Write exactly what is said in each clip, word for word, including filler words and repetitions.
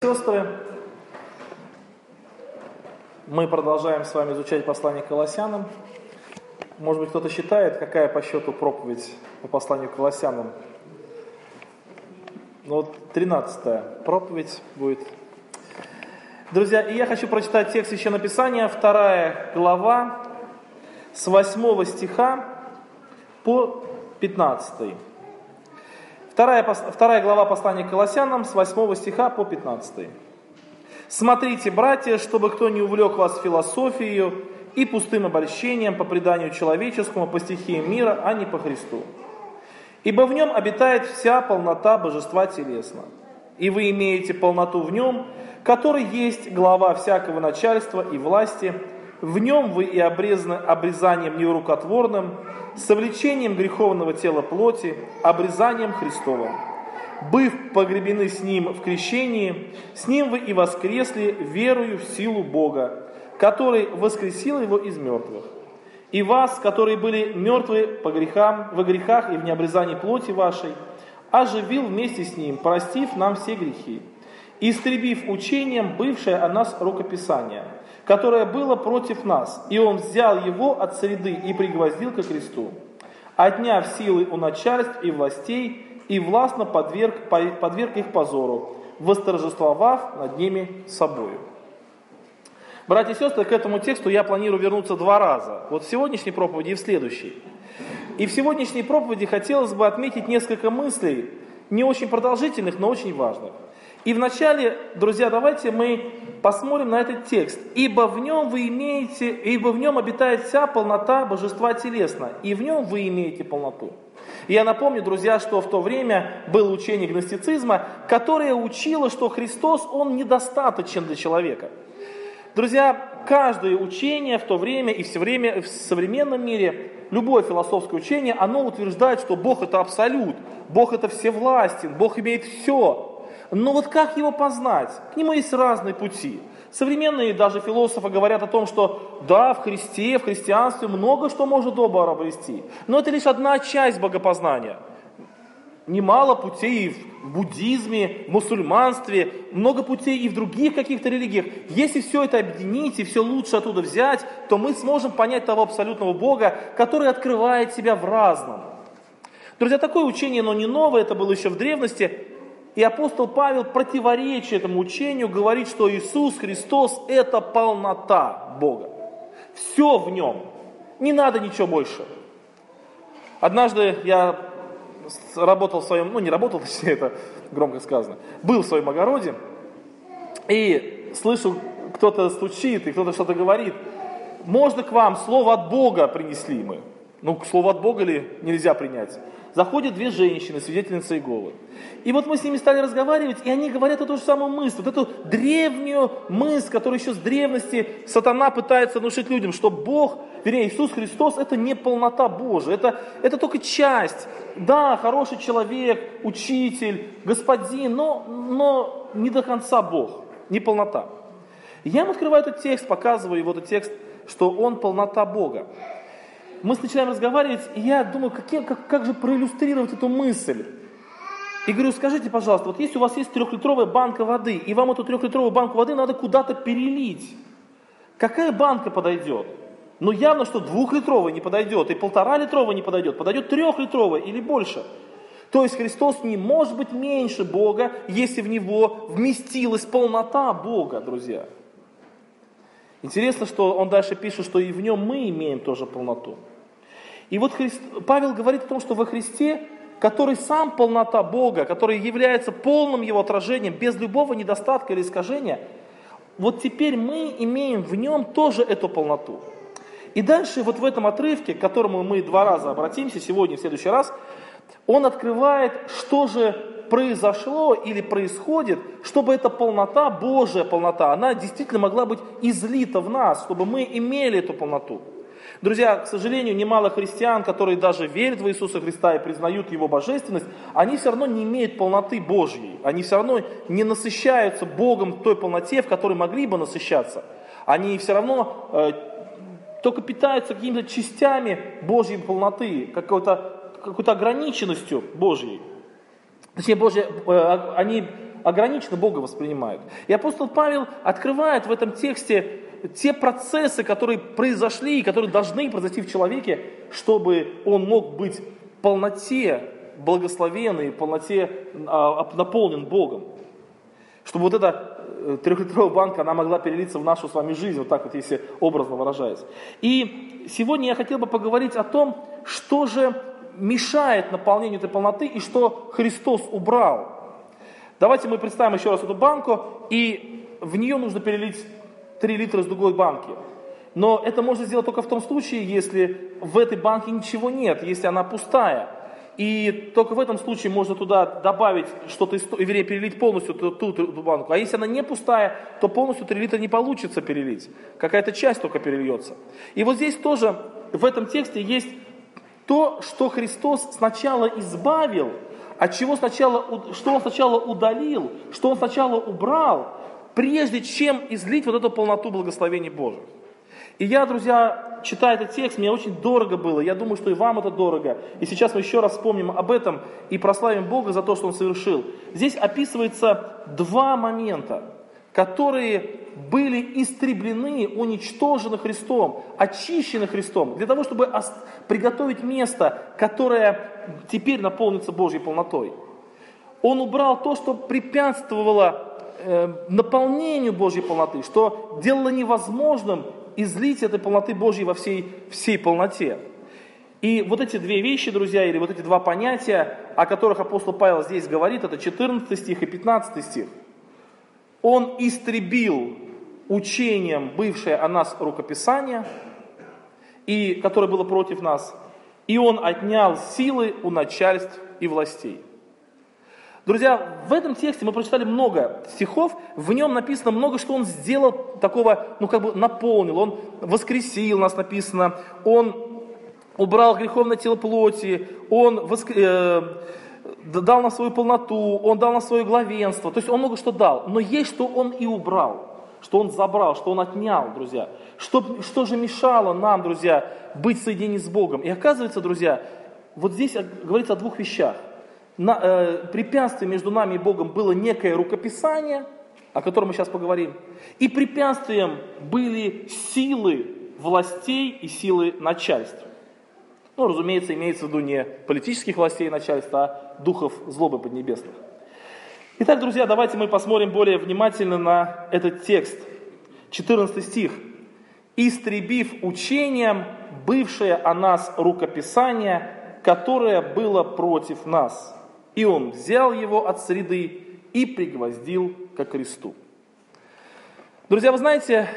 Сестры, мы продолжаем с вами изучать послание к Колоссянам. Может быть, кто-то считает, какая по счету проповедь по посланию к Колоссянам? Ну вот тринадцатая проповедь будет. Друзья, и я хочу прочитать текст Священного Писания, вторая глава, с восьмого стиха по пятнадцатый. Вторая, вторая глава послания к Колоссянам с восьмого стиха по пятнадцатый. «Смотрите, братья, чтобы кто не увлек вас философией и пустым обольщением по преданию человеческому, по стихиям мира, а не по Христу. Ибо в нем обитает вся полнота божества телесно, и вы имеете полноту в нем, который есть глава всякого начальства и власти. В нем вы и обрезаны обрезанием нерукотворным, совлечением греховного тела плоти, обрезанием Христовым. Быв погребены с Ним в крещении, с Ним вы и воскресли верою в силу Бога, который воскресил Его из мертвых. И вас, которые были мертвы по грехам, во грехах и в необрезании плоти вашей, оживил вместе с Ним, простив нам все грехи, истребив учением бывшее о нас рукописание, которое было против нас, и Он взял его от среды и пригвоздил ко кресту, отняв силы у начальств и властей, и властно подверг, подверг их позору, восторжествовав над ними собою». Братья и сестры, к этому тексту я планирую вернуться два раза. Вот в сегодняшней проповеди и в следующей. И в сегодняшней проповеди хотелось бы отметить несколько мыслей, не очень продолжительных, но очень важных. И вначале, друзья, давайте мы посмотрим на этот текст. «Ибо в нем вы имеете, ибо в нем обитает вся полнота божества телесно, и в нем вы имеете полноту». И я напомню, друзья, что в то время было учение гностицизма, которое учило, что Христос, Он недостаточен для человека. Друзья, каждое учение в то время и все время в современном мире, любое философское учение, оно утверждает, что Бог это абсолют, Бог это всевластен, Бог имеет все. Но вот как его познать? К нему есть разные пути. Современные даже философы говорят о том, что да, в Христе, в христианстве много что может добро обрести. Но это лишь одна часть богопознания. Немало путей в буддизме, в мусульманстве, много путей и в других каких-то религиях. Если все это объединить и все лучше оттуда взять, то мы сможем понять того абсолютного Бога, который открывает себя в разном. Друзья, такое учение, оно не новое, это было еще в древности. И апостол Павел, противоречия этому учению, говорит, что Иисус Христос – это полнота Бога. Все в нем. Не надо ничего больше. Однажды я работал в своем, ну не работал, точнее, это громко сказано, был в своем огороде и слышу, кто-то стучит и кто-то что-то говорит. Можно к вам, слово от Бога принесли мы. Ну, слово от Бога ли нельзя принять? Заходят две женщины, свидетельницы Иеговы. И вот мы с ними стали разговаривать, и они говорят эту же самую мысль, вот эту древнюю мысль, которую еще с древности сатана пытается внушить людям, что Бог, вернее, Иисус Христос, это не полнота Божия, это, это только часть. Да, хороший человек, учитель, господин, но, но не до конца Бог, не полнота. Я им открываю этот текст, показываю его этот текст, что он полнота Бога. Мы начинаем разговаривать, и я думаю, какие, как, как же проиллюстрировать эту мысль. И говорю, скажите, пожалуйста, вот если у вас есть трехлитровая банка воды, и вам эту трехлитровую банку воды надо куда-то перелить, какая банка подойдет? Ну явно, что двухлитровая не подойдет, и полтора литровая не подойдет, подойдет трехлитровая или больше. То есть Христос не может быть меньше Бога, если в Него вместилась полнота Бога, друзья. Интересно, что он дальше пишет, что и в Нем мы имеем тоже полноту. И вот Христ... Павел говорит о том, что во Христе, который сам полнота Бога, который является полным Его отражением, без любого недостатка или искажения, вот теперь мы имеем в Нем тоже эту полноту. И дальше вот в этом отрывке, к которому мы два раза обратимся, сегодня и в следующий раз, он открывает, что же произошло или происходит, чтобы эта полнота, Божья полнота, она действительно могла быть излита в нас, чтобы мы имели эту полноту. Друзья, к сожалению, немало христиан, которые даже верят в Иисуса Христа и признают Его божественность, они все равно не имеют полноты Божьей. Они все равно не насыщаются Богом в той полноте, в которой могли бы насыщаться. Они все равно э, только питаются какими-то частями Божьей полноты, какой-то, какой-то ограниченностью Божьей. Точнее, Божьей, э, они ограниченно Бога воспринимают. И апостол Павел открывает в этом тексте те процессы, которые произошли и которые должны произойти в человеке, чтобы он мог быть в полноте благословенный, в полноте а, наполнен Богом. Чтобы вот эта трехлитровая банка, она могла перелиться в нашу с вами жизнь, вот так вот, если образно выражаясь. И сегодня я хотел бы поговорить о том, что же мешает наполнению этой полноты и что Христос убрал. Давайте мы представим еще раз эту банку, и в нее нужно перелить три литра из другой банки. Но это можно сделать только в том случае, если в этой банке ничего нет, если она пустая. И только в этом случае можно туда добавить что-то, вернее, перелить полностью ту, ту, ту банку. А если она не пустая, то полностью три литра не получится перелить. Какая-то часть только перельется. И вот здесь тоже, в этом тексте есть то, что Христос сначала избавил, от чего сначала, что Он сначала удалил, что Он сначала убрал, прежде чем излить вот эту полноту благословений Божьих. И я, друзья, читая этот текст, мне очень дорого было, я думаю, что и вам это дорого. И сейчас мы еще раз вспомним об этом и прославим Бога за то, что Он совершил. Здесь описывается два момента, которые были истреблены, уничтожены Христом, очищены Христом, для того, чтобы приготовить место, которое теперь наполнится Божьей полнотой. Он убрал то, что препятствовало э, наполнению Божьей полноты, что делало невозможным излить этой полноты Божьей во всей, всей полноте. И вот эти две вещи, друзья, или вот эти два понятия, о которых апостол Павел здесь говорит, это четырнадцатый стих и пятнадцатый стих. Он истребил учением бывшее о нас рукописание, и, которое было против нас, и он отнял силы у начальств и властей. Друзья, в этом тексте мы прочитали много стихов, в нем написано много, что он сделал такого, ну как бы наполнил, он воскресил, у нас написано, он убрал греховное тело плоти, он воск... э, дал нам свою полноту, он дал нам свое главенство, то есть он много что дал, но есть, что он и убрал, что он забрал, что он отнял, друзья. Что, что же мешало нам, друзья, быть в соединении с Богом? И оказывается, друзья, вот здесь говорится о двух вещах. На, э, препятствием между нами и Богом было некое рукописание, о котором мы сейчас поговорим, и препятствием были силы властей и силы начальств. Ну, разумеется, имеется в виду не политических властей и начальств, а духов злобы поднебесных. Итак, друзья, давайте мы посмотрим более внимательно на этот текст. четырнадцатый стих. «Истребив учением бывшее о нас рукописание, которое было против нас. И он взял его от среды и пригвоздил ко кресту». Друзья, вы знаете,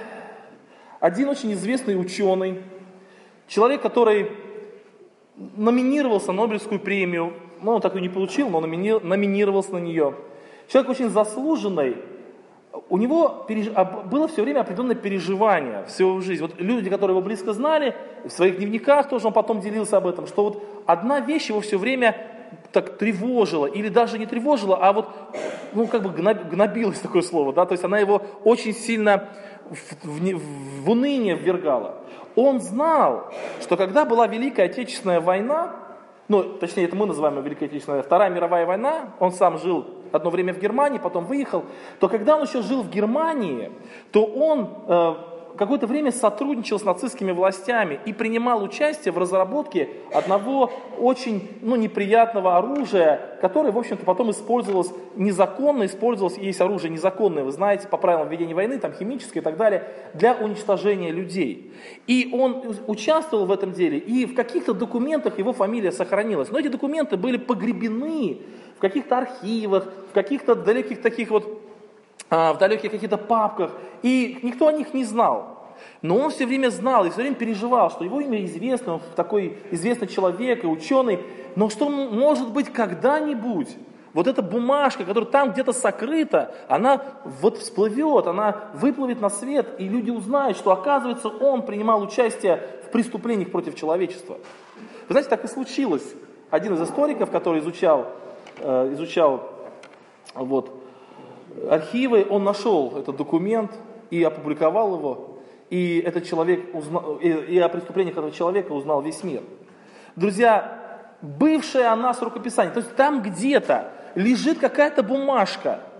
один очень известный ученый, человек, который номинировался на Нобелевскую премию, ну, он так и не получил, но номинировался на нее. Человек очень заслуженный, у него переж... было все время определенное переживание всю его жизнь. Вот люди, которые его близко знали, в своих дневниках тоже он потом делился об этом, что вот одна вещь его все время так тревожила, или даже не тревожила, а вот, ну, как бы гнобилось такое слово, да, то есть она его очень сильно в, в, в уныние ввергала. Он знал, что когда была Великая Отечественная война, ну, точнее, это мы называем Великая Отечественная, Вторая мировая война, он сам жил одно время в Германии, потом выехал, то когда он еще жил в Германии, то он э, какое-то время сотрудничал с нацистскими властями и принимал участие в разработке одного очень, ну, неприятного оружия, которое, в общем-то, потом использовалось незаконно, использовалось, есть оружие незаконное, вы знаете, по правилам ведения войны, там химическое и так далее, для уничтожения людей. И он участвовал в этом деле, и в каких-то документах его фамилия сохранилась, но эти документы были погребены в каких-то архивах, в каких-то далеких таких вот, в далеких каких-то папках, и никто о них не знал. Но он все время знал и все время переживал, что его имя известно, он такой известный человек и ученый, но что, может быть, когда-нибудь вот эта бумажка, которая там где-то сокрыта, она вот всплывет, она выплывет на свет, и люди узнают, что, оказывается, он принимал участие в преступлениях против человечества. Вы знаете, так и случилось. Один из историков, который изучал, э, изучал вот, архивы, он нашел этот документ и опубликовал его, и этот человек узнал, и, и о преступлениях этого человека узнал весь мир. Друзья, бывшее о нас рукописание, то есть там где-то лежит какая-то бумажка,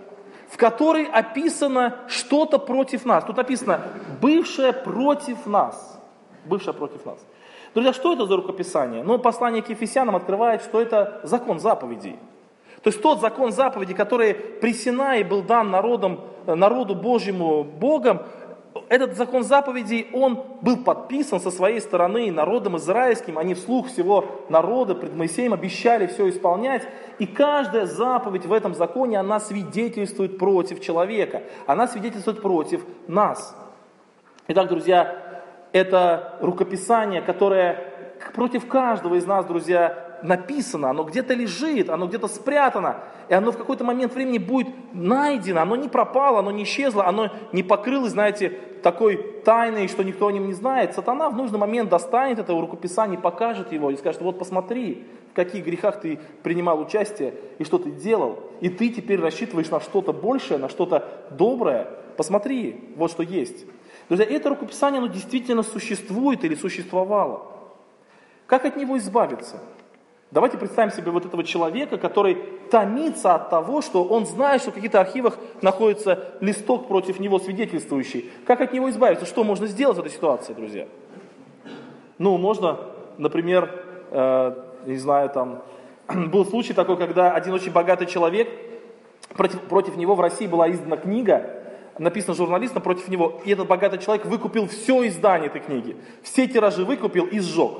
в которой описано что-то против нас. Тут написано «бывшее против нас». Бывшее против нас. Друзья, что это за рукописание? Ну, послание к Ефесянам открывает, что это закон заповедей. То есть тот закон заповедей, который при Синае был дан народом, народу Божьему Богом, этот закон заповедей, он был подписан со своей стороны народом израильским, они вслух всего народа пред Моисеем обещали все исполнять, и каждая заповедь в этом законе, она свидетельствует против человека, она свидетельствует против нас. Итак, друзья, это рукописание, которое против каждого из нас, друзья, написано, оно где-то лежит, оно где-то спрятано, и оно в какой-то момент времени будет найдено, оно не пропало, оно не исчезло, оно не покрылось, знаете, такой тайной, что никто о нем не знает. Сатана в нужный момент достанет это рукописание, покажет его и скажет: вот посмотри, в каких грехах ты принимал участие и что ты делал, и ты теперь рассчитываешь на что-то большее, на что-то доброе. Посмотри, вот что есть. Друзья, это рукописание, оно действительно существует или существовало. Как от него избавиться? Давайте представим себе вот этого человека, который томится от того, что он знает, что в каких-то архивах находится листок против него свидетельствующий. Как от него избавиться? Что можно сделать в этой ситуации, друзья? Ну, можно, например, э, не знаю, там, был случай такой, когда один очень богатый человек, против, против него в России была издана книга, написано журналистом против него, и этот богатый человек выкупил все издание этой книги, все тиражи выкупил и сжег.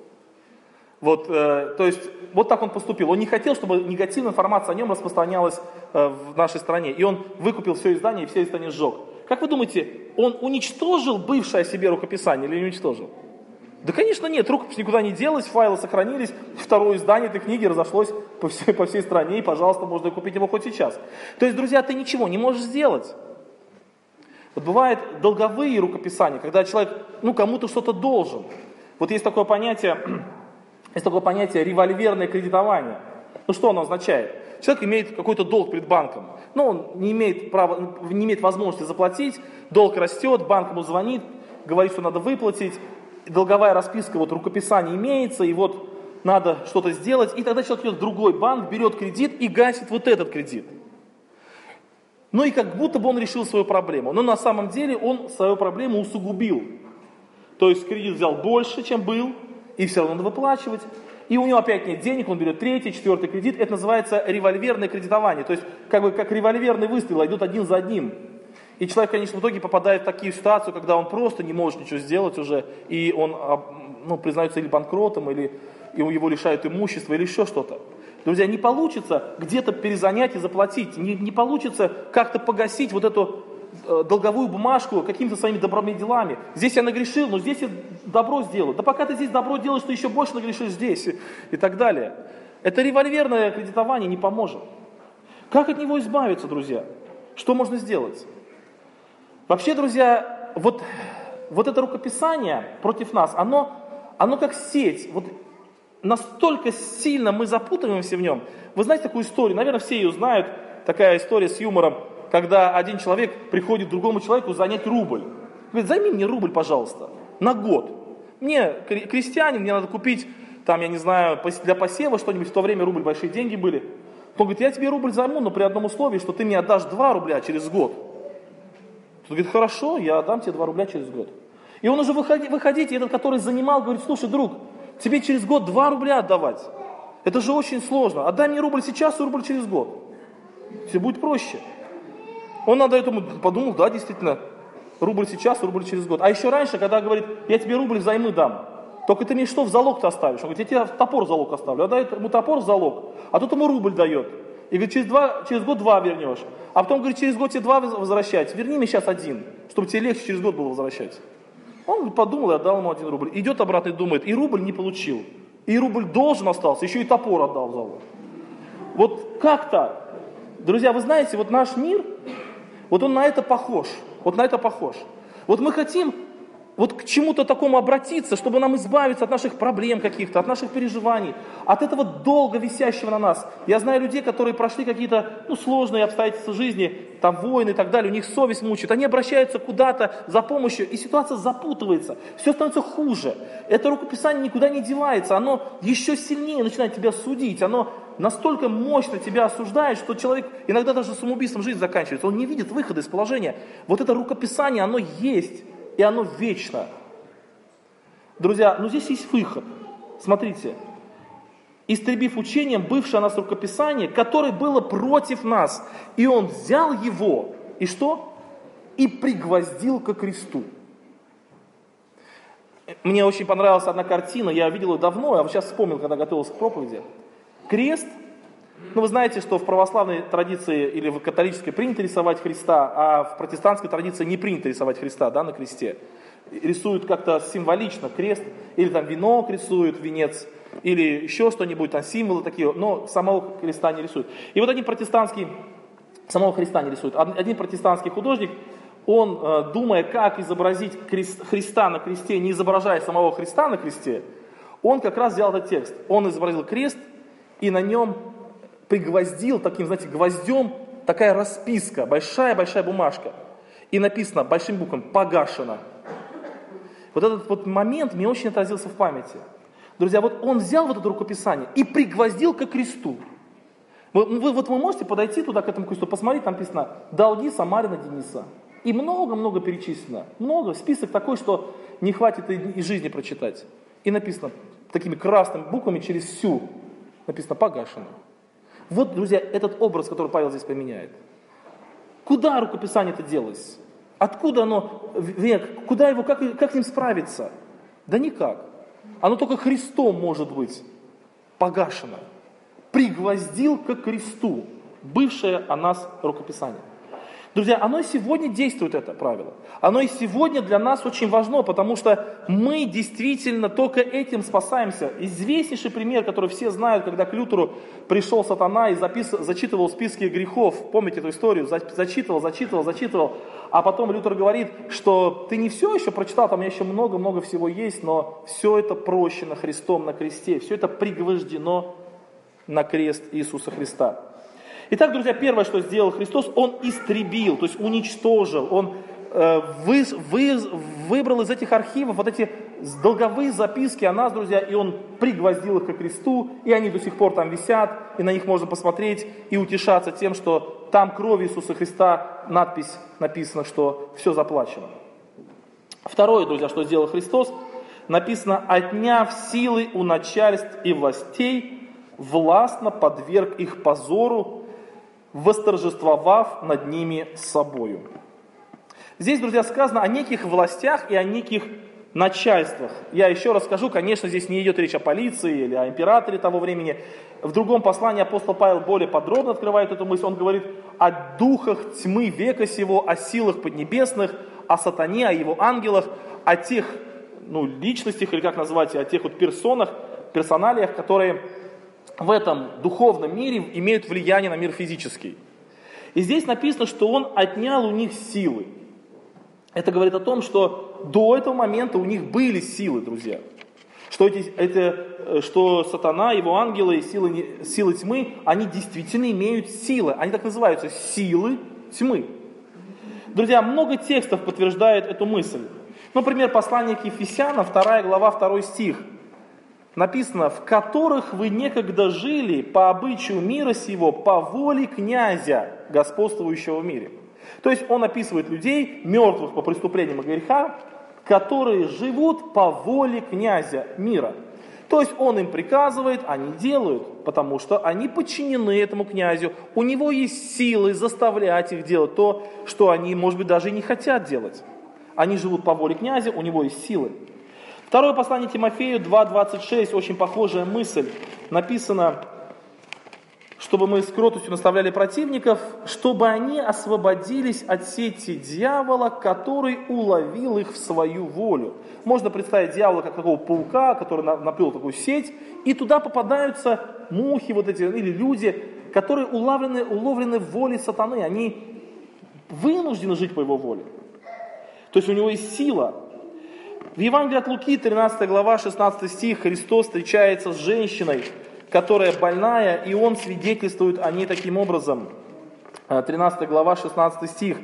Вот, э, то есть, вот так он поступил. Он не хотел, чтобы негативная информация о нем распространялась э, в нашей стране. И он выкупил все издание и все издания сжег. Как вы думаете, он уничтожил бывшее о себе рукописание или не уничтожил? Да, конечно, нет. Рукопись никуда не делась, файлы сохранились. Второе издание этой книги разошлось по всей, по всей стране. И, пожалуйста, можно купить его хоть сейчас. То есть, друзья, ты ничего не можешь сделать. Вот бывают долговые рукописания, когда человек, ну, кому-то что-то должен. Вот есть такое понятие... Есть такое понятие револьверное кредитование. Ну что оно означает? Человек имеет какой-то долг перед банком, но он не имеет права, не имеет возможности заплатить, долг растет, банк ему звонит, говорит, что надо выплатить, долговая расписка, вот рукописание имеется, и вот надо что-то сделать, и тогда человек идет в другой банк, берет кредит и гасит вот этот кредит. Ну и как будто бы он решил свою проблему, но на самом деле он свою проблему усугубил. То есть кредит взял больше, чем был, и все равно надо выплачивать. И у него опять нет денег, он берет третий, четвертый кредит. Это называется револьверное кредитование. То есть, как бы, как револьверный выстрел, идут один за одним. И человек, конечно, в итоге попадает в такую ситуацию, когда он просто не может ничего сделать уже, и он, ну, признается или банкротом, или его лишают имущества, или еще что-то. Друзья, не получится где-то перезанять и заплатить, не, не получится как-то погасить вот эту долговую бумажку какими-то своими добрыми делами. Здесь я нагрешил, но здесь я добро сделаю. Да пока ты здесь добро делаешь, ты еще больше нагрешишь здесь и, и так далее. Это револьверное кредитование не поможет. Как от него избавиться, друзья? Что можно сделать? Вообще, друзья, вот, вот это рукописание против нас, оно, оно как сеть. Вот настолько сильно мы запутываемся в нем. Вы знаете такую историю? Наверное, все ее знают. Такая история с юмором, когда один человек приходит к другому человеку занять рубль. Говорит: займи мне рубль, пожалуйста, на год. Мне, крестьянин, мне надо купить, там, я не знаю, для посева что-нибудь. В то время рубль большие деньги были. Он говорит: я тебе рубль займу, но при одном условии, что ты мне отдашь два рубля через год. Тот говорит: хорошо, я отдам тебе два рубля через год. И он уже выходи, выходить, и этот, который занимал, говорит: слушай, друг, тебе через год два рубля отдавать. Это же очень сложно. Отдай мне рубль сейчас и рубль через год. Все будет проще. Он надо этому подумал: да, действительно, рубль сейчас, рубль через год. А еще раньше, когда говорит: я тебе рубль взаймы дам, только ты мне что в залог-то оставишь? Он говорит: я тебе топор в залог оставлю. А дает ему топор в залог, а тут ему рубль дает. И говорит: через, два, через год два вернешь. А потом говорит: через год тебе два возвращать. Верни мне сейчас один, чтобы тебе легче через год было возвращать. Он подумал и отдал ему один рубль. Идет обратно и думает: и рубль не получил, и рубль должен остался, еще и топор отдал в залог. Вот как-то, друзья, вы знаете, вот наш мир, вот он на это похож. Вот на это похож. Вот мы хотим вот к чему-то такому обратиться, чтобы нам избавиться от наших проблем каких-то, от наших переживаний, от этого долго висящего на нас. Я знаю людей, которые прошли какие-то ну, сложные обстоятельства жизни, там войны и так далее, у них совесть мучает, они обращаются куда-то за помощью, и ситуация запутывается, все становится хуже. Это рукописание никуда не девается, оно еще сильнее начинает тебя судить, оно настолько мощно тебя осуждает, что человек иногда даже самоубийством жизнь заканчивается, он не видит выхода из положения. Вот это рукописание, оно есть. И оно вечно. Друзья, ну здесь есть выход. Смотрите. Истребив учением бывшее о нас рукописание, которое было против нас. И он взял его, и что? И пригвоздил ко кресту. Мне очень понравилась одна картина, я видел ее давно, я вот сейчас вспомнил, когда готовился к проповеди. Крест. Ну, вы знаете, что в православной традиции или в католической принято рисовать Христа, а в протестантской традиции не принято рисовать Христа, да, на кресте. Рисуют как-то символично крест, или там венок рисуют, венец, или еще что-нибудь, там символы такие, но самого креста не рисуют. И вот один протестантский, самого Христа не рисует, один протестантский художник, он, думая, как изобразить крест, Христа на кресте, не изображая самого Христа на кресте, он как раз взял этот текст. Он изобразил крест, и на нем пригвоздил таким, знаете, гвоздем такая расписка, большая-большая бумажка. И написано большим буквами «погашено». Вот этот вот момент мне очень отразился в памяти. Друзья, вот он взял вот это рукописание и пригвоздил ко кресту. Вы, вы, вот вы можете подойти туда, к этому кресту, посмотреть, там написано «Долги Самарина Дениса». И много-много перечислено. Много. Список такой, что не хватит и, и жизни прочитать. И написано такими красными буквами через всю. Написано «погашено». Вот, друзья, этот образ, который Павел здесь применяет. Куда рукописание это делось? Откуда оно, век, куда его, как, как с ним справиться? Да никак. Оно только Христом может быть погашено. Пригвоздил ко кресту бывшее о нас рукописание. Друзья, оно и сегодня действует, это правило. Оно и сегодня для нас очень важно, потому что мы действительно только этим спасаемся. Известнейший пример, который все знают, когда к Лютеру пришел сатана и запис... зачитывал списки грехов. Помните эту историю? Зачитывал, зачитывал, зачитывал. А потом Лютер говорит, что ты не все еще прочитал, там еще много-много всего есть, но все это прощено Христом на кресте. Все это пригвождено на крест Иисуса Христа. Итак, друзья, первое, что сделал Христос, Он истребил, то есть уничтожил, Он э, вы, вы, выбрал из этих архивов вот эти долговые записки о нас, друзья, и Он пригвоздил их ко кресту, и они до сих пор там висят, и на них можно посмотреть и утешаться тем, что там кровью Иисуса Христа надпись написана, что все заплачено. Второе, друзья, что сделал Христос, написано, отняв силы у начальств и властей, властно подверг их позору, восторжествовав над ними собою. Здесь, друзья, сказано о неких властях и о неких начальствах. Я еще раз скажу, конечно, здесь не идет речь о полиции или о императоре того времени. В другом послании апостол Павел более подробно открывает эту мысль. Он говорит о духах тьмы века сего, о силах поднебесных, о сатане, о его ангелах, о тех ну, личностях, или как назвать, о тех вот персонах, персоналиях, которые в этом духовном мире имеют влияние на мир физический. И здесь написано, что он отнял у них силы. Это говорит о том, что до этого момента у них были силы, друзья. Что, эти, это, что сатана, его ангелы, силы, силы тьмы, они действительно имеют силы. Они так называются, силы тьмы. Друзья, много текстов подтверждает эту мысль. Например, послание к Ефесянам, вторая глава, второй стих. Написано, в которых вы некогда жили по обычаю мира сего, по воле князя, господствующего в мире. То есть он описывает людей, мертвых по преступлениям и грехам, которые живут по воле князя мира. То есть он им приказывает, они делают, потому что они подчинены этому князю. У него есть силы заставлять их делать то, что они, может быть, даже и не хотят делать. Они живут по воле князя, у него есть силы. Второе послание Тимофею два двадцать шесть, очень похожая мысль. Написано, чтобы мы с кротостью наставляли противников, чтобы они освободились от сети дьявола, который уловил их в свою волю. Можно представить дьявола как такого паука, который наплел такую сеть, и туда попадаются мухи вот эти, или люди, которые уловлены, уловлены в воле сатаны. Они вынуждены жить по его воле. То есть у него есть сила. В Евангелии от Луки, тринадцатая глава, шестнадцатый стих, Христос встречается с женщиной, которая больная, и Он свидетельствует о ней таким образом. тринадцатая глава, шестнадцатый стих,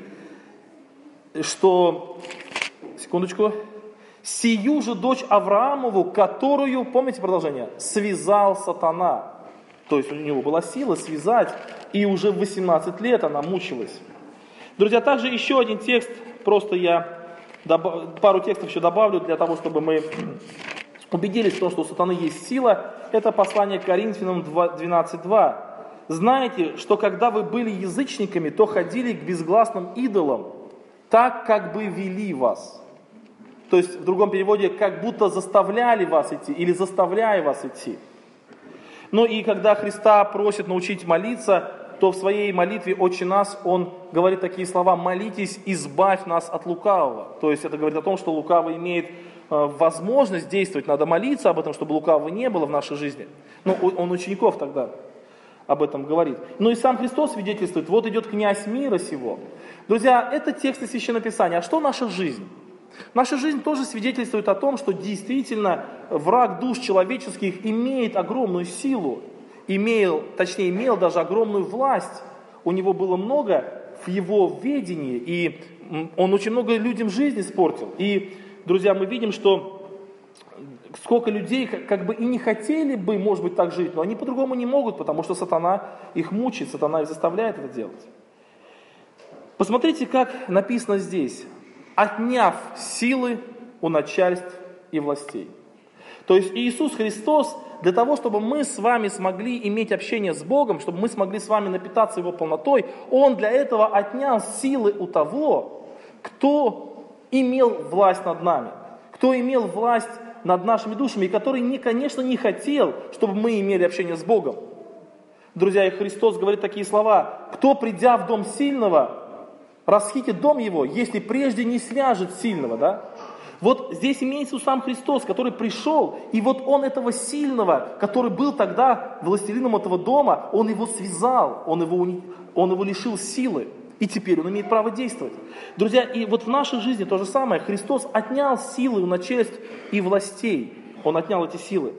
что, секундочку, «Сию же дочь Авраамову, которую, помните продолжение, связал сатана». То есть у него была сила связать, и уже в восемнадцать лет она мучилась. Друзья, также еще один текст, просто я добав... пару текстов еще добавлю для того, чтобы мы убедились в том, что у сатаны есть сила. Это послание к Коринфянам двенадцать два. «Знаете, что когда вы были язычниками, то ходили к безгласным идолам, так как бы вели вас». То есть в другом переводе, как будто заставляли вас идти или заставляя вас идти. Ну и когда Христа просят научить молиться, то в своей молитве «Отче нас» Он говорит такие слова: «Молитесь, избавь нас от лукавого». То есть это говорит о том, что лукавый имеет э, возможность действовать, надо молиться об этом, чтобы лукавого не было в нашей жизни. Ну, он учеников тогда об этом говорит. Ну и сам Христос свидетельствует: вот идет князь мира сего. Друзья, это тексты Священного Писания. А что наша жизнь? Наша жизнь тоже свидетельствует о том, что действительно враг душ человеческих имеет огромную силу, имел, точнее имел даже огромную власть. У него было много в его ведении, и он очень много людям жизни испортил. И, друзья, мы видим, что сколько людей как бы и не хотели бы, может быть, так жить, но они по-другому не могут, потому что сатана их мучает, сатана их заставляет это делать. Посмотрите, как написано здесь: «Отняв силы у начальств и властей». То есть Иисус Христос для того, чтобы мы с вами смогли иметь общение с Богом, чтобы мы смогли с вами напитаться Его полнотой, Он для этого отнял силы у того, кто имел власть над нами, кто имел власть над нашими душами, и который, не, конечно, не хотел, чтобы мы имели общение с Богом. Друзья, и Христос говорит такие слова: «Кто, придя в дом сильного, расхитит дом его, если прежде не свяжет сильного». Да? Вот здесь имеется сам Христос, который пришел, и вот Он этого сильного, который был тогда властелином этого дома, Он его связал, Он его, он его лишил силы, и теперь Он имеет право действовать. Друзья, и вот в нашей жизни то же самое. Христос отнял силы у начальств и властей. Он отнял эти силы.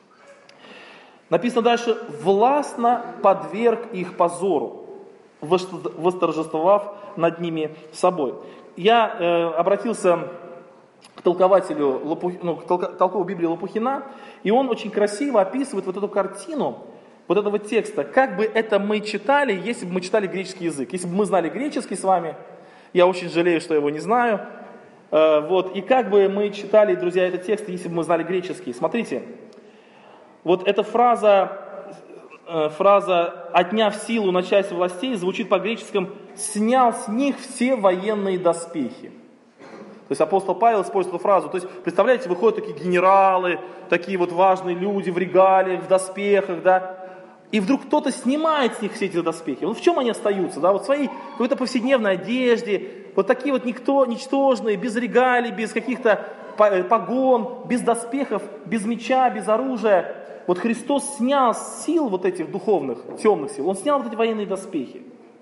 Написано дальше: «Властно подверг их позору, восторжествовав над ними собой». Я э, обратился к толкователю, ну, к толкову Библии Лопухина, и он очень красиво описывает вот эту картину, вот этого текста, как бы это мы читали, если бы мы читали греческий язык. Если бы мы знали греческий с вами, я очень жалею, что я его не знаю, э, вот, и как бы мы читали, друзья, этот текст, если бы мы знали греческий. Смотрите, вот эта фраза, э, фраза «отняв силу начальства властей» звучит по-греческому «снял с них все военные доспехи». То есть апостол Павел использует эту фразу. То есть, представляете, выходят такие генералы, такие вот важные люди в регалиях, в доспехах, да, и вдруг кто-то снимает с них все эти доспехи. Вот в чем они остаются, да, вот в своей какой-то повседневной одежде, вот такие вот никто, ничтожные, без регалий, без каких-то погон, без доспехов, без меча, без оружия. Вот Христос снял с сил вот этих духовных, темных сил, Он снял вот эти военные доспехи.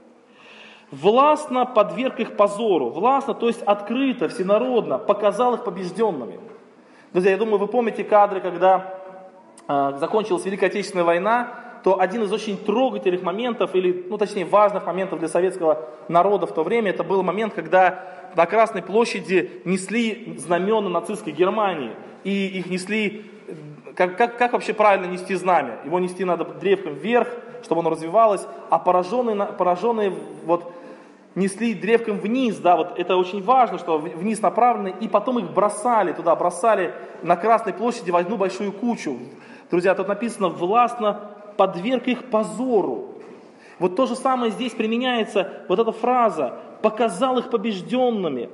Властно подверг их позору, властно, то есть открыто, всенародно показал их побежденными. Друзья, я думаю, вы помните кадры, когда э, закончилась Великая Отечественная война, то один из очень трогательных моментов, или, ну точнее, важных моментов для советского народа в то время, это был момент, когда на Красной площади несли знамена нацистской Германии, и их несли, как, как, как вообще правильно нести знамя? Его нести надо древком вверх, чтобы оно развивалось, а пораженные, пораженные вот несли древком вниз, да, вот это очень важно, что вниз направлены, и потом их бросали туда, бросали на Красной площади в одну большую кучу. Друзья, тут написано: властно подверг их позору. Вот то же самое здесь применяется, вот эта фраза, показал их побежденными.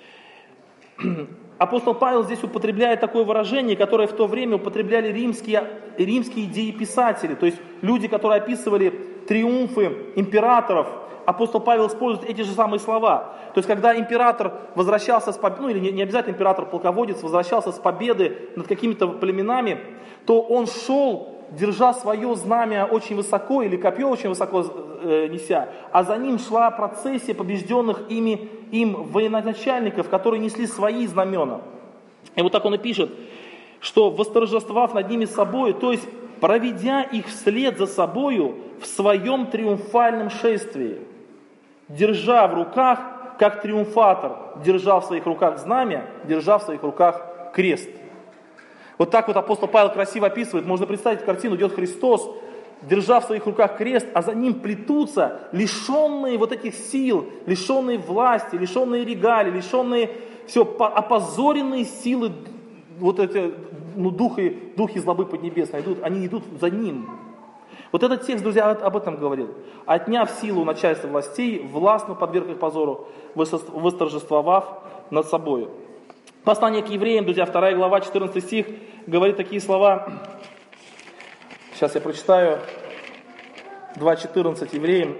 Апостол Павел здесь употребляет такое выражение, которое в то время употребляли римские, римские идееписатели, то есть люди, которые описывали триумфы императоров. Апостол Павел использует эти же самые слова. То есть, когда император возвращался с победы, ну или не, не обязательно император, полководец, возвращался с победы над какими-то племенами, то он шел, держа свое знамя очень высоко, или копье очень высоко э, неся, а за ним шла процессия побежденных ими, им военачальников, которые несли свои знамена. И вот так он и пишет, что восторжествовав над ними собой, то есть проведя их вслед за собою в своем триумфальном шествии, держа в руках, как триумфатор, держа в своих руках знамя, держа в своих руках крест. Вот так вот апостол Павел красиво описывает, можно представить картину, идет Христос, держа в своих руках крест, а за ним плетутся лишенные вот этих сил, лишенные власти, лишенные регалий, лишенные все, опозоренные силы, вот эти, ну, духи, духи злобы поднебесной идут, они идут за ним. Вот этот текст, друзья, об этом говорил. Отняв силу начальства властей, властно подверг их позору, восторжествовав над собой. Послание к евреям, друзья, вторая глава, четырнадцатый стих, говорит такие слова. Сейчас я прочитаю. два четырнадцать евреям.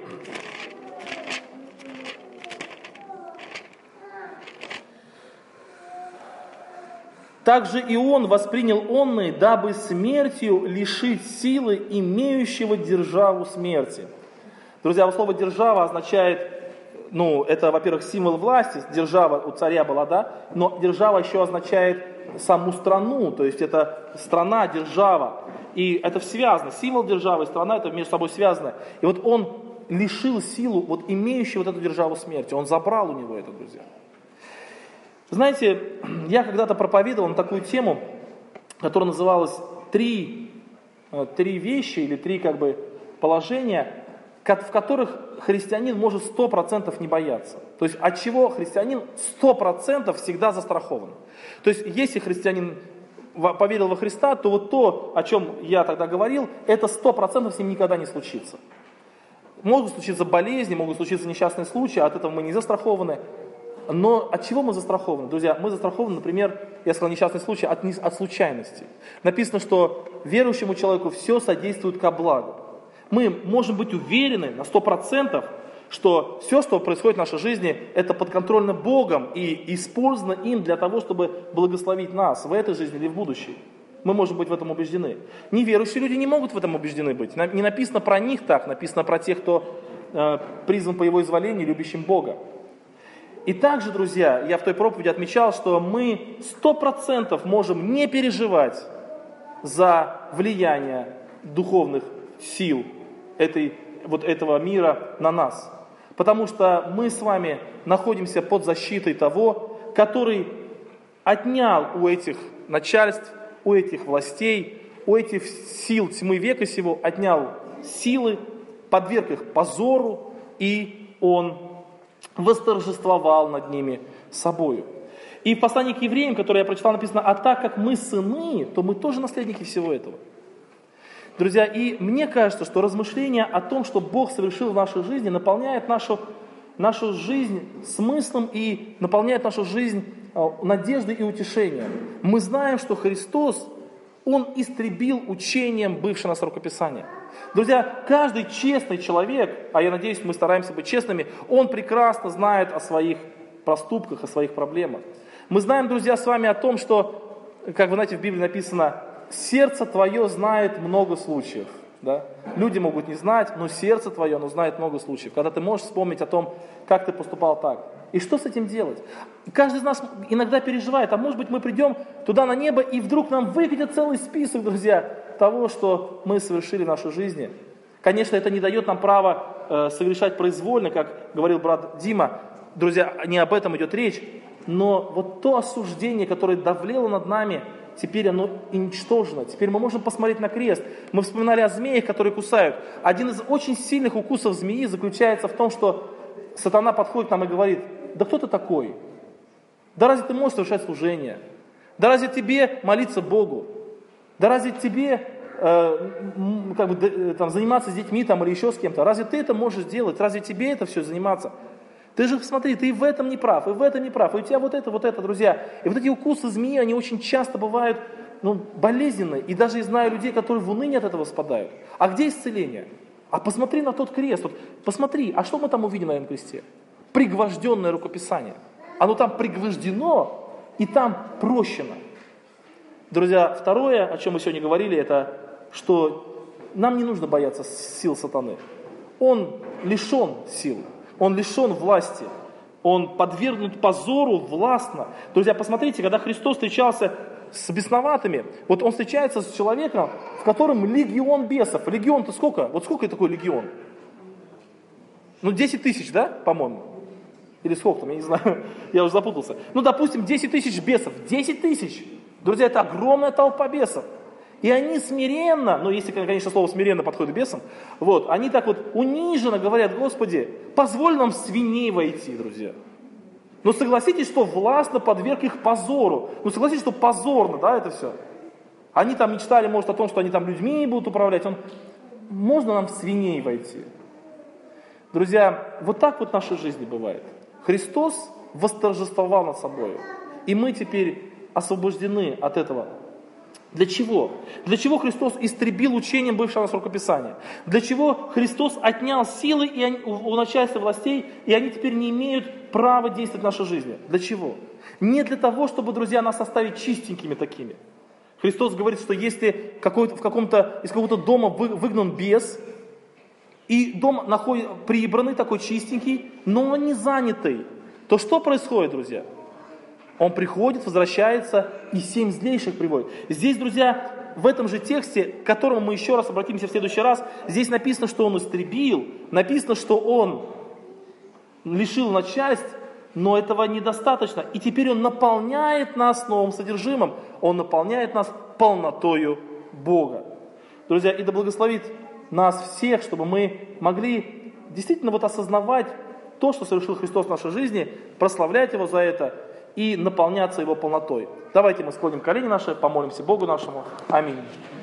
Также и он воспринял онные, дабы смертью лишить силы имеющего державу смерти. Друзья, вот слово «держава» означает, ну, это, во-первых, символ власти, держава у царя была, да, но держава еще означает саму страну, то есть это страна, держава, и это связано, символ державы и страна, это между собой связано. И вот он лишил силу, вот имеющего вот эту державу смерти, он забрал у него это, друзья. Знаете, я когда-то проповедовал на такую тему, которая называлась «Три, три вещи» или «Три как бы положения», в которых христианин может сто процентов не бояться. То есть от чего христианин сто процентов всегда застрахован. То есть если христианин поверил во Христа, то вот то, о чем я тогда говорил, это сто процентов с ним никогда не случится. Могут случиться болезни, могут случиться несчастные случаи, от этого мы не застрахованы. Но от чего мы застрахованы? Друзья, мы застрахованы, например, я сказал несчастный случай, от, от случайности. Написано, что верующему человеку все содействует ко благу. Мы можем быть уверены на сто процентов, что все, что происходит в нашей жизни, это подконтрольно Богом и использовано им для того, чтобы благословить нас в этой жизни или в будущей. Мы можем быть в этом убеждены. Неверующие люди не могут в этом убеждены быть. Не написано про них так, написано про тех, кто э, призван по его изволению, любящим Бога. И также, друзья, я в той проповеди отмечал, что мы сто процентов можем не переживать за влияние духовных сил этой, вот этого мира на нас. Потому что мы с вами находимся под защитой того, который отнял у этих начальств, у этих властей, у этих сил тьмы века сего, отнял силы, подверг их позору, и он восторжествовал над ними собою. И в послании к евреям, которое я прочитал, написано: «А так как мы сыны, то мы тоже наследники всего этого». Друзья, и мне кажется, что размышление о том, что Бог совершил в нашей жизни, наполняет нашу, нашу жизнь смыслом и наполняет нашу жизнь надеждой и утешением. Мы знаем, что Христос, Он истребил учением бывшее нас рукописание. Друзья, каждый честный человек, а я надеюсь, мы стараемся быть честными, он прекрасно знает о своих проступках, о своих проблемах. Мы знаем, друзья, с вами о том, что, как вы знаете, в Библии написано: «Сердце твое знает много случаев». Да? Люди могут не знать, но сердце твое, оно знает много случаев. Когда ты можешь вспомнить о том, как ты поступал так. И что с этим делать? Каждый из нас иногда переживает, а может быть мы придем туда на небо, и вдруг нам выкатят целый список, друзья, того, что мы совершили в нашей жизни. Конечно, это не дает нам права э, совершать произвольно, как говорил брат Дима. Друзья, не об этом идет речь. Но вот то осуждение, которое давлело над нами, теперь оно уничтожено. Теперь мы можем посмотреть на крест. Мы вспоминали о змеях, которые кусают. Один из очень сильных укусов змеи заключается в том, что сатана подходит к нам и говорит: да кто ты такой? Да разве ты можешь совершать служение? Да разве тебе молиться Богу? Да разве тебе э, как бы, там, заниматься с детьми там, или еще с кем-то? Разве ты это можешь делать? Разве тебе это все заниматься? Ты же, смотри, ты и в этом не прав, и в этом не прав, и у тебя вот это, вот это, друзья. И вот эти укусы змеи, они очень часто бывают ну, болезненные. И даже я знаю людей, которые в уныние от этого спадают. А где исцеление? А посмотри на тот крест. Вот, посмотри, а что мы там увидим на этом кресте? Пригвожденное рукописание. Оно там пригвождено, и там прощено. Друзья, второе, о чем мы сегодня говорили, это, что нам не нужно бояться сил сатаны. Он лишен сил. Он лишен власти. Он подвергнут позору властно. Друзья, посмотрите, когда Христос встречался с бесноватыми, вот он встречается с человеком, в котором легион бесов. Легион-то сколько? Вот сколько такой легион? Ну, десять тысяч, да, по-моему? Или сколько там, я не знаю, я уже запутался. Ну, допустим, десять тысяч бесов. десять тысяч! Друзья, это огромная толпа бесов. И они смиренно, ну, если, конечно, слово смиренно подходит к бесам, вот, они так вот униженно говорят: Господи, позволь нам в свиней войти, друзья. Но согласитесь, что властно подверг их позору. Ну, согласитесь, что позорно, да, это все. Они там мечтали, может, о том, что они там людьми будут управлять. Он, можно нам в свиней войти? Друзья, вот так вот в нашей жизни бывает. Христос восторжествовал над собой. И мы теперь освобождены от этого. Для чего? Для чего Христос истребил учением бывшего нас рукописания? Для чего Христос отнял силы и они, у начальства властей, и они теперь не имеют права действовать в нашей жизни? Для чего? Не для того, чтобы, друзья, нас оставить чистенькими такими. Христос говорит, что если какой-то, в каком-то, из какого-то дома вы, выгнан бес, и дом находит, прибранный, такой чистенький, но он не занятый, то что происходит, друзья? Он приходит, возвращается и семь злейших приводит. Здесь, друзья, в этом же тексте, к которому мы еще раз обратимся в следующий раз, здесь написано, что он истребил, написано, что он лишил начальств, но этого недостаточно. И теперь он наполняет нас новым содержимым, он наполняет нас полнотою Бога. Друзья, и да благословит нас всех, чтобы мы могли действительно вот осознавать то, что совершил Христос в нашей жизни, прославлять Его за это и наполняться Его полнотой. Давайте мы склоним колени наши, помолимся Богу нашему. Аминь.